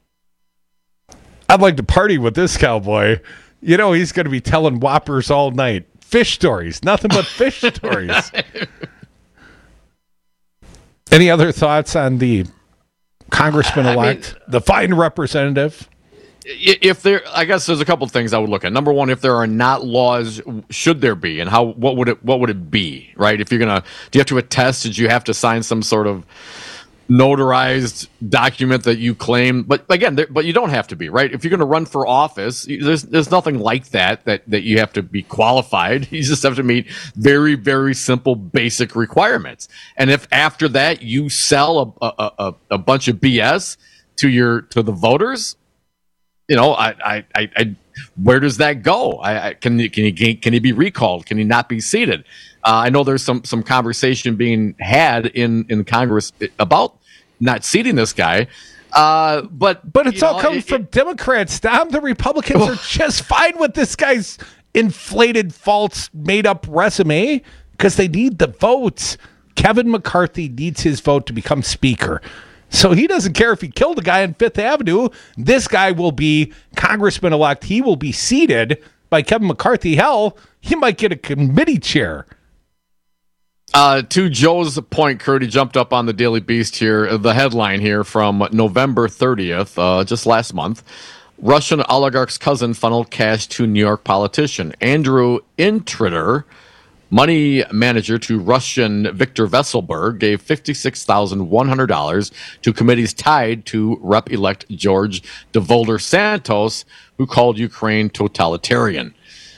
S7: I'd like to party with this cowboy. You know, he's going to be telling whoppers all night. Fish stories. Nothing but fish stories. Any other thoughts on the congressman-elect, I mean, the fine representative.
S8: If there, I guess there's a couple of things I would look at. Number one, if there are not laws, should there be, and how? What would it? What would it be? Right? If you're gonna, do you have to attest? Did you have to sign some sort of notarized document that you claim? But again, there, but you don't have to be, right? If you're going to run for office, there's there's nothing like that that that you have to be qualified. You just have to meet very very simple basic requirements. And if after that you sell a a, a, a bunch of B S to your to the voters, you know, I, I, I, I, where does that go? I, I can can he can he be recalled? Can he not be seated? Uh, I know there's some some conversation being had in, in Congress about not seating this guy, uh, but
S7: but it's all
S8: know,
S7: coming
S8: it,
S7: from
S8: it,
S7: Democrats. Tom, the Republicans are just fine with this guy's inflated, false, made up resume because they need the votes. Kevin McCarthy needs his vote to become Speaker. So he doesn't care if he killed a guy on Fifth Avenue. This guy will be congressman-elect. He will be seated by Kevin McCarthy. Hell, he might get a committee chair.
S8: Uh, to Joe's point, Kurt, he jumped up on the Daily Beast here. The headline here from November thirtieth, uh, just last month. Russian oligarch's cousin funneled cash to New York politician. Andrew Intrider, money manager to Russian Viktor Vesselberg, gave fifty-six thousand one hundred dollars to committees tied to Rep-elect George Devolder Santos, who called Ukraine totalitarian.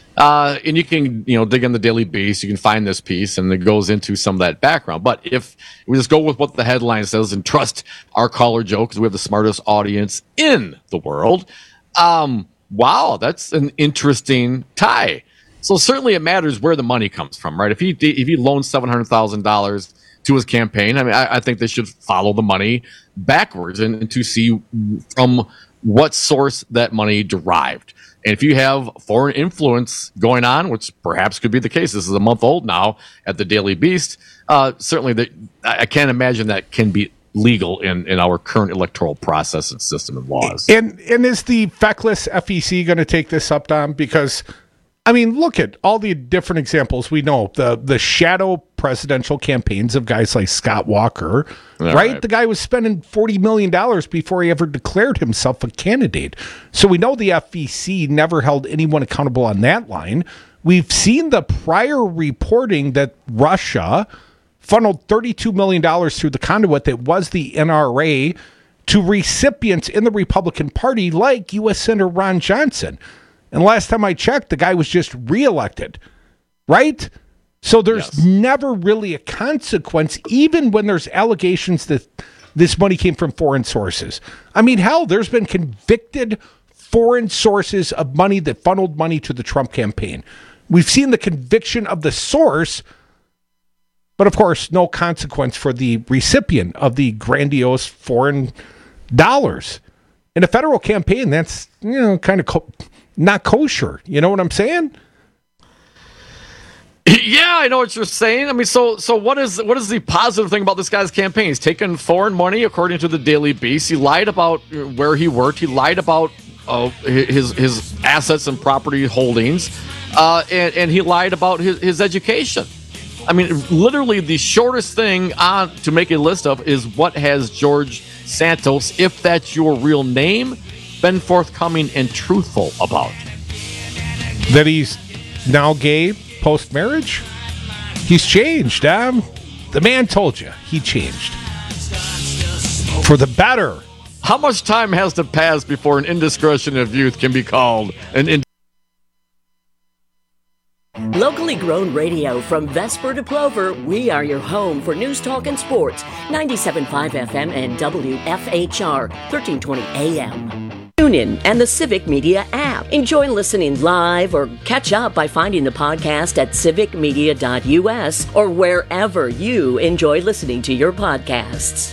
S8: Uh, and you can, you know, dig in the Daily Beast. You can find this piece, and it goes into some of that background. But if we just go with what the headline says and trust our caller Joe, because we have the smartest audience in the world, um, wow, that's an interesting tie. So certainly it matters where the money comes from, right? If he if he loans seven hundred thousand dollars to his campaign, I mean, I, I think they should follow the money backwards and, and to see from what source that money derived. And if you have foreign influence going on, which perhaps could be the case, this is a month old now at the Daily Beast, uh, certainly the, I can't imagine that can be legal in, in our current electoral process and system and laws.
S7: And and is the feckless F E C going to take this up, Dom? Because I mean, look at all the different examples we know. The the shadow presidential campaigns of guys like Scott Walker, right? right? The guy was spending forty million dollars before he ever declared himself a candidate. So we know the F E C never held anyone accountable on that line. We've seen the prior reporting that Russia funneled thirty-two million dollars through the conduit that was the N R A to recipients in the Republican Party like U S Senator Ron Johnson. And last time I checked, the guy was just reelected, right? So there's yes. never really a consequence, even when there's allegations that this money came from foreign sources. I mean, hell, there's been convicted foreign sources of money that funneled money to the Trump campaign. We've seen the conviction of the source, but of course, no consequence for the recipient of the grandiose foreign dollars. In a federal campaign, that's, you know, kind of co- not kosher. You know what I'm saying?
S8: Yeah, I know what you're saying. I mean, so so what is what is the positive thing about this guy's campaign? He's taken foreign money, according to the Daily Beast. He lied about where he worked. He lied about uh, his his assets and property holdings, uh, and and he lied about his, his education. I mean, literally, the shortest thing on to make a list of is what has George Santos, if that's your real name, been forthcoming and truthful about?
S7: That he's now gay post-marriage? He's changed, um, the man told you he changed. For the better.
S8: How much time has to pass before an indiscretion of youth can be called an indiscretion?
S3: Locally grown radio from Vesper to Plover, we are your home for news, talk, and sports. ninety-seven point five F M and W F H R, thirteen twenty A M. Tune in and the Civic Media app. Enjoy listening live or catch up by finding the podcast at civic media dot U S or wherever you enjoy listening to your podcasts.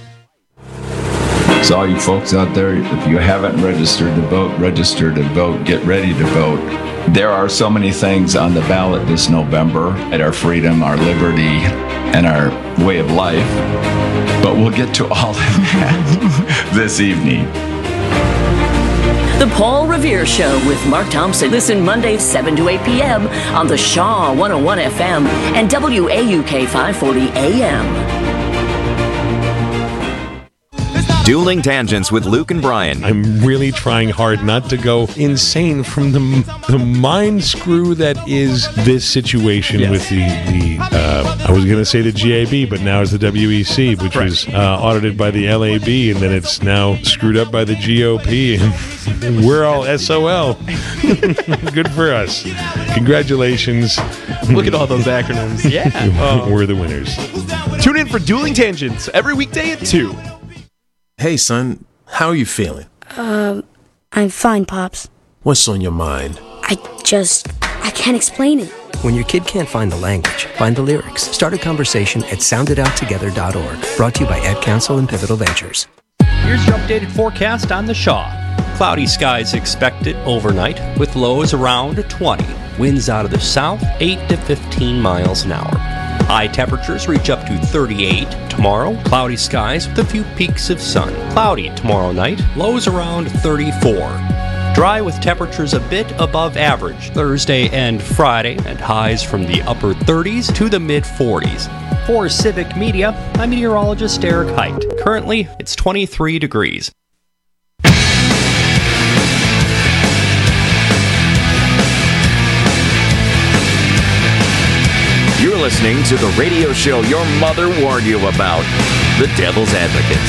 S9: So all you folks out there, if you haven't registered to vote, register to vote, get ready to vote. There are so many things on the ballot this November at our freedom, our liberty, and our way of life. But we'll get to all of that this evening.
S3: The Paul Revere Show with Mark Thompson. Listen Mondays seven to eight p.m. on the Shaw one oh one F M and W A U K five forty A M.
S10: Dueling Tangents with Luke and Brian.
S7: I'm really trying hard not to go insane from the the mind screw that is this situation yes. with the, the uh, I was going to say the G A B, but now it's the W E C, which right. was uh, audited by the L A B, and then it's now screwed up by the G O P, and we're all S O L. Good for us. Congratulations.
S11: Look at all those acronyms. Yeah.
S7: Oh. We're the winners.
S11: Tune in for Dueling Tangents every weekday at two.
S12: Hey, son, how are you feeling?
S13: Um, I'm fine, Pops.
S12: What's on your mind?
S13: I just, I can't explain it.
S14: When your kid can't find the language, find the lyrics. Start a conversation at sound it out together dot org. Brought to you by Ad Council and Pivotal Ventures.
S15: Here's your updated forecast on the Shaw. Cloudy skies expected overnight with lows around twenty. Winds out of the south, eight to fifteen miles an hour. High temperatures reach up to thirty-eight tomorrow. Cloudy skies with a few peaks of sun. Cloudy tomorrow night. Lows around thirty-four. Dry with temperatures a bit above average Thursday and Friday, and highs from the upper thirties to the mid forties. For Civic Media, I'm meteorologist Eric Height. Currently, it's twenty-three degrees.
S10: You're listening to the radio show your mother warned you about, The Devil's Advocates.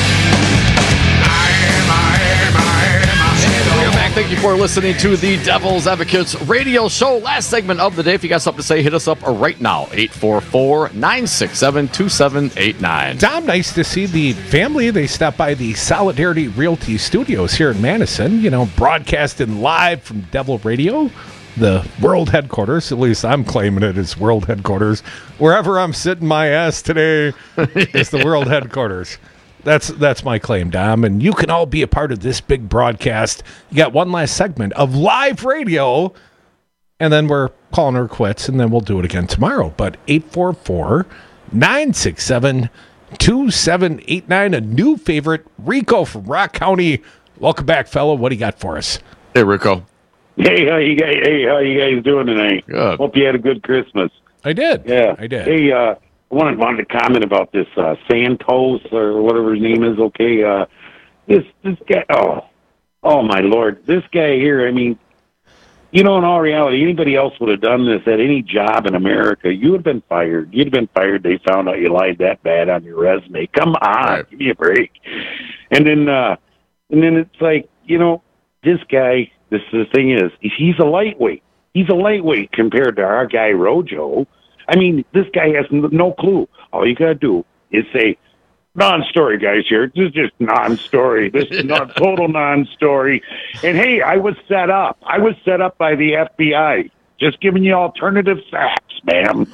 S8: Welcome back. Thank you for listening to the Devil's Advocates radio show. Last segment of the day. If you got something to say, hit us up right now. eight four four, nine six seven, two seven eight nine.
S7: Tom, nice to see the family. They stopped by the Solidarity Realty Studios here in Madison, you know, broadcasting live from Devil Radio, the world headquarters. At least I'm claiming it as world headquarters. Wherever I'm sitting my ass today, it's the world headquarters. That's that's my claim, Dom. And you can all be a part of this big broadcast. You got one last segment of live radio, and then we're calling her quits, and then we'll do it again tomorrow. But eight four four, nine six seven, two seven eight nine, a new favorite, Rico from Rock County. Welcome back, fellow. What do you got for us?
S8: Hey, Rico.
S16: Hey, how you guys? Hey, how you guys doing tonight?
S8: Good.
S16: Hope you had a good Christmas.
S7: I did.
S16: Yeah,
S7: I did.
S16: Hey, uh, I wanted wanted to comment about this uh, Santos or whatever his name is. Okay, uh, this this guy. Oh, oh my Lord, this guy here. I mean, you know, in all reality, anybody else would have done this at any job in America. You would have been fired. You'd have been fired. They found out you lied that bad on your resume. Come on, right. Give me a break. And then, uh, and then it's like, you know, this guy. This the thing is, he's a lightweight. He's a lightweight compared to our guy Rojo. I mean, this guy has no clue. All you gotta do is say, non-story, guys. Here, this is just non-story. This is not total non-story. And hey, I was set up. I was set up by the F B I. Just giving you alternative facts, ma'am.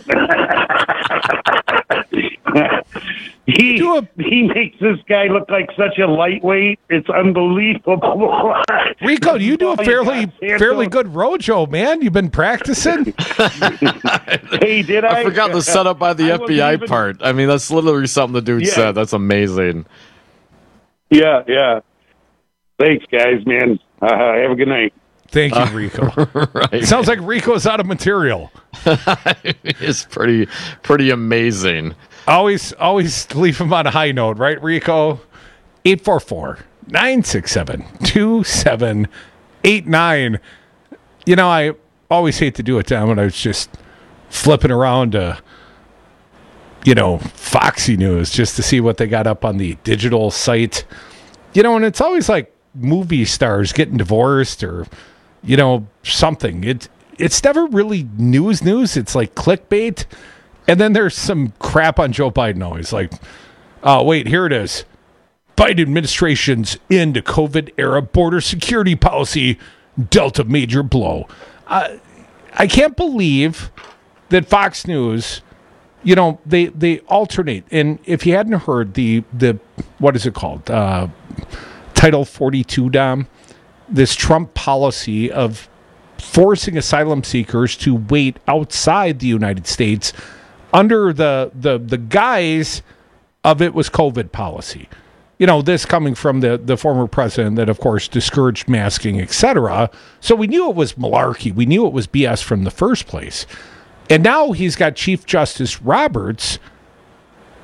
S16: he he makes this guy look like such a lightweight. It's unbelievable.
S7: Rico, you do a fairly fairly good Rojo, man. You've been practicing.
S16: Hey, did I?
S8: I forgot the setup by the
S16: I
S8: F B I
S16: even...
S8: part. I mean, that's literally something the dude
S16: yeah.
S8: said. That's amazing.
S16: Yeah, yeah. Thanks, guys, man. Uh, have a good night.
S7: Thank you, Rico.
S8: Uh, right.
S7: Sounds like Rico's out of material.
S8: It's pretty, pretty amazing.
S7: Always, always leave him on a high note, right, Rico? eight four four, nine six seven, two seven eight nine. You know, I always hate to do it, Tom, when I was just flipping around to, you know, Foxy News just to see what they got up on the digital site. You know, and it's always like movie stars getting divorced or, you know, something. It it's never really news news. It's like clickbait. And then there's some crap on Joe Biden always. Like, oh, wait, here it is. Biden administration's end to COVID-era border security policy dealt a major blow. Uh, I can't believe that Fox News, you know, they, they alternate. And if you hadn't heard the, the what is it called? Uh, Title forty-two, Dom, this Trump policy of forcing asylum seekers to wait outside the United States under the the the guise of it was COVID policy. You know, this coming from the, the former president that, of course, discouraged masking, et cetera. So we knew it was malarkey. We knew it was B S from the first place. And now he's got Chief Justice Roberts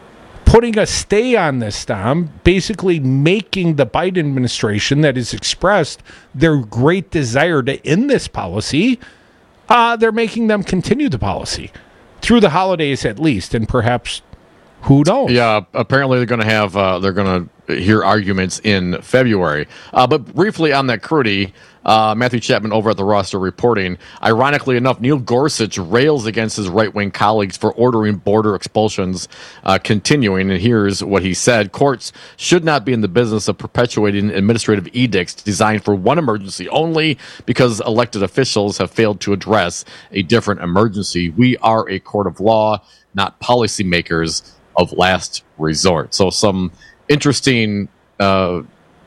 S7: putting a stay on this, Dom, basically making the Biden administration that has expressed their great desire to end this policy, uh, they're making them continue the policy through the holidays at least, and perhaps, who knows?
S8: Yeah, apparently they're going to have, uh, they're going to hear arguments in February. Uh, but briefly on that, Crudy, uh, Matthew Chapman over at the Roster reporting, ironically enough, Neil Gorsuch rails against his right-wing colleagues for ordering border expulsions uh, continuing. And here's what he said. Courts should not be in the business of perpetuating administrative edicts designed for one emergency only because elected officials have failed to address a different emergency. We are a court of law, not policymakers of last resort. So some interesting uh,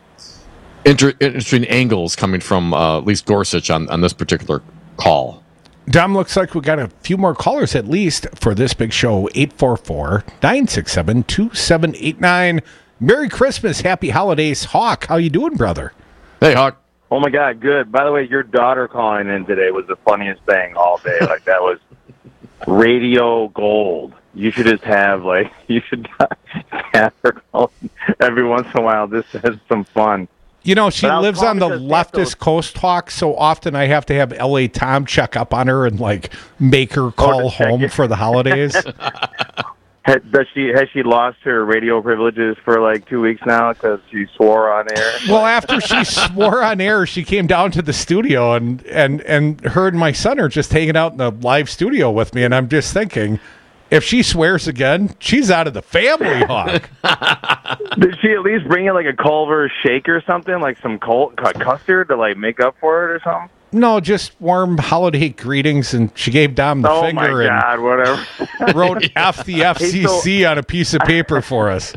S8: inter- interesting angles coming from uh, at least Gorsuch on, on this particular call.
S7: Dom, looks like we got a few more callers at least for this big show. eight four four, nine six seven, two seven eight nine. Merry Christmas, happy holidays. Hawk, how you doing, brother?
S8: Hey, Hawk.
S2: Oh, my God, good. By the way, your daughter calling in today was the funniest thing all day. Like, that was radio gold. You should just have, like, you should have her call every once in a while. This has some fun.
S7: You know, she lives on the leftist
S2: Santos-
S7: coast, Hawk, so often I have to have L A Tom check up on her and, like, make her call home for the holidays.
S2: Ha- Does she has she lost her radio privileges for like two weeks now because she swore on air?
S7: Well, after she swore on air, she came down to the studio, and, and, and her and my son are just hanging out in the live studio with me, and I'm just thinking, if she swears again, she's out of the family, Hawk.
S2: Did she at least bring in like a Culver shake or something, like some col- custard to like make up for it or something?
S7: No, just warm holiday greetings, and she gave Dom the
S2: oh
S7: finger
S2: my God,
S7: and
S2: whatever.
S7: wrote F the F C C on a piece of paper for us.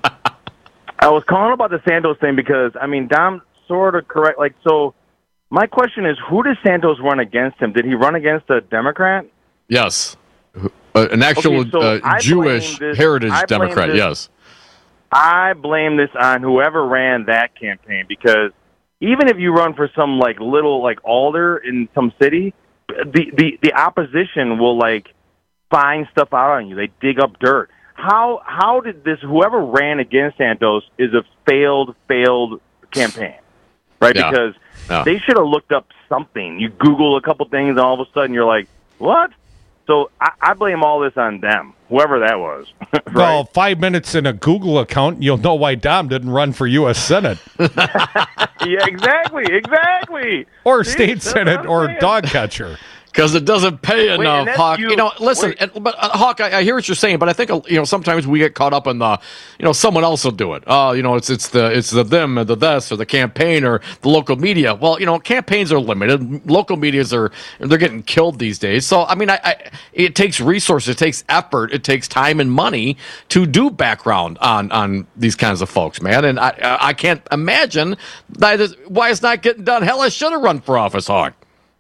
S2: I was calling about the Santos thing because, I mean, Dom sort of correct. Like, so my question is, who did Santos run against him? Did he run against a Democrat?
S8: Yes. Uh, an actual
S2: Okay, so
S8: uh,
S2: I
S8: Jewish
S2: blame this-
S8: heritage
S2: I blame
S8: Democrat,
S2: this-
S8: yes.
S2: I blame this on whoever ran that campaign because even if you run for some like little like alder in some city, the, the, the opposition will like find stuff out on you. They dig up dirt. How how did this whoever ran against Santos is a failed failed campaign, right?
S8: Yeah.
S2: Because
S8: Yeah.
S2: they should have looked up something. You Google a couple things, and all of a sudden you're like, what? So I, I blame all this on them, whoever that was. right?
S7: Well, five minutes in a Google account, you'll know why Dom didn't run for U S Senate.
S2: yeah, exactly, exactly.
S7: Or
S2: See,
S7: state
S2: that's what
S7: Senate
S2: I'm
S7: or
S2: saying.
S7: dog catcher.
S8: Because it doesn't pay
S2: Wait,
S8: enough,
S2: and that's
S8: Hawk.
S2: you-
S8: You know, listen,
S2: wait.
S8: and, but uh, Hawk, I, I hear what you're saying, but I think uh, you know sometimes we get caught up in the, you know, someone else will do it. Oh, you know, it's it's the it's the them or the this or the campaign or the local media. Well, you know, campaigns are limited. Local medias are they're getting killed these days. So I mean, I, I it takes resources, it takes effort, it takes time and money to do background on on these kinds of folks, man. And I I I can't imagine that is, why it's not getting done. Hell, I should have run for office, Hawk.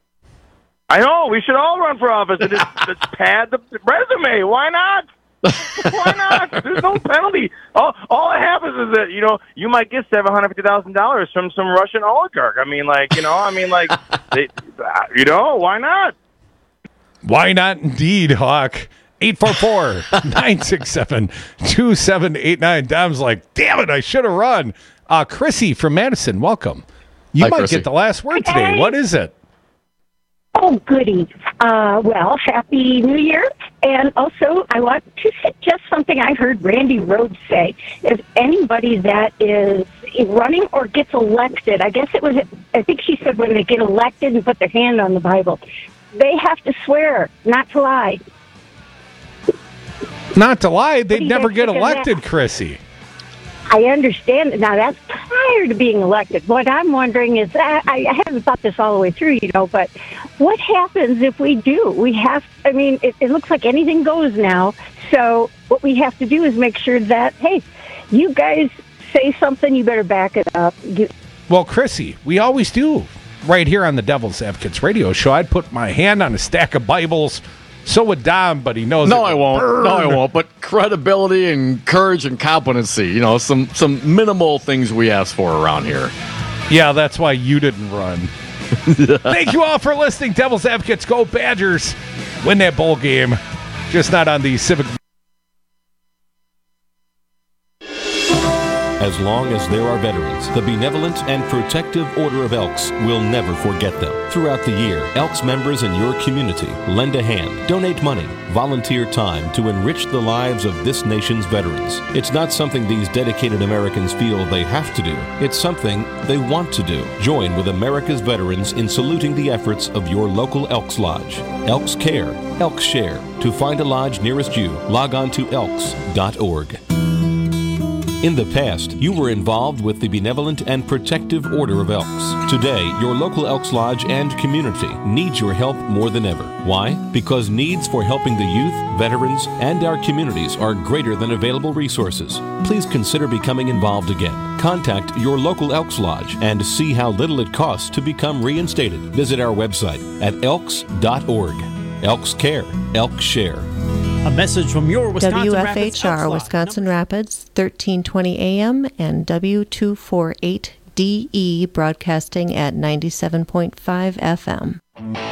S2: I know, we should all run for office and just, just pad the resume. Why not? Why not? There's no penalty. All, all it happens is that, you know, you might get seven hundred fifty thousand dollars from some Russian oligarch. I mean, like, you know, I mean, like, they, you know, why not?
S7: Why not indeed, Hawk? eight four four, nine six seven, two seven eight nine. Dom's like, damn it, I should have run. Uh, Chrissy from Madison, welcome. You
S8: Hi,
S7: might
S8: Chrissy.
S7: get the last word today.
S17: Hey.
S7: What is it?
S17: Oh, goody. Uh, well, Happy New Year. And also, I want to suggest something I heard Randy Rhodes say. If anybody that is running or gets elected, I guess it was, I think she said when they get elected and put their hand on the Bible, they have to swear not to lie.
S7: Not to lie,
S17: do
S7: they'd
S17: you
S7: never
S17: guys
S7: get
S17: think of
S7: elected,
S17: that?
S7: Chrissy.
S17: I understand. Now, that's prior to being elected. What I'm wondering is, I, I haven't thought this all the way through, you know, but what happens if we do? We have, I mean, it, it looks like anything goes now. So what we have to do is make sure that, hey, you guys say something, you better back it up. You,
S7: Well, Chrissy, we always do. Right here on the Devil's Advocates radio show, I'd put my hand on a stack of Bibles. So would Dom, but he knows
S8: No,
S7: it
S8: I
S7: would
S8: won't.
S7: burn.
S8: No, I won't. But credibility and courage and competency, you know, some some minimal things we ask for around here.
S7: Yeah, that's why you didn't run. Thank you all for listening. Devil's Advocates, go Badgers. Win that bowl game. Just not on the Civic
S18: As long as there are veterans, the Benevolent and Protective Order of Elks will never forget them. Throughout the year, Elks members in your community lend a hand, donate money, volunteer time to enrich the lives of this nation's veterans. It's not something these dedicated Americans feel they have to do. It's something they want to do. Join with America's veterans in saluting the efforts of your local Elks Lodge. Elks Care, Elks Share. To find a lodge nearest you, log on to elks dot org. In the past, you were involved with the Benevolent and Protective Order of Elks. Today, your local Elks Lodge and community needs your help more than ever. Why? Because needs for helping the youth, veterans, and our communities are greater than available resources. Please consider becoming involved again. Contact your local Elks Lodge and see how little it costs to become reinstated. Visit our website at elks dot org. Elks Care, Elks Share.
S19: A message from your Wisconsin
S20: W F H R
S19: Rapids
S20: Wisconsin Rapids, thirteen twenty A M and W two forty-eight D E broadcasting at ninety-seven point five F M.